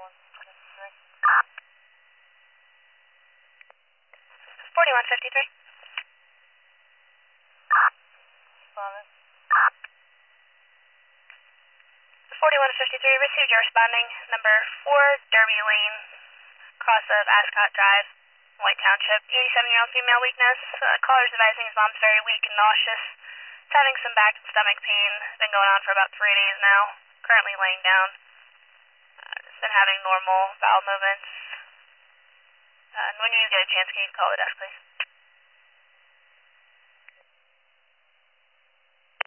4153. 4153, received your responding. Number 4, Derby Lane, cross of Ascot Drive, White Township. 87-year-old female weakness. Caller's advising his mom's very weak and nauseous. Is having some back and stomach pain. Been going on for about 3 days now. Currently laying down. Has been having normal bowel movements. And when you get a chance, can you call the desk, please?